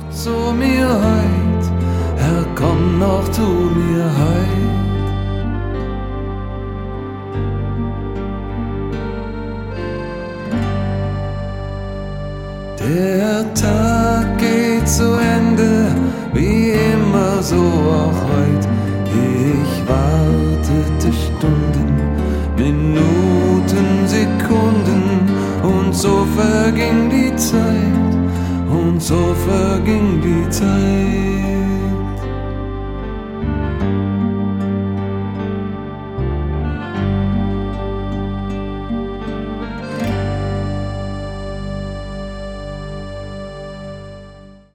zu mir heut, Herr, komm noch zu mir heut. Der Tag geht zu Ende, wie immer so auch heut. Ich wartete Stunden, Minuten, Sekunden, und so verging die Zeit, und so verging die Zeit.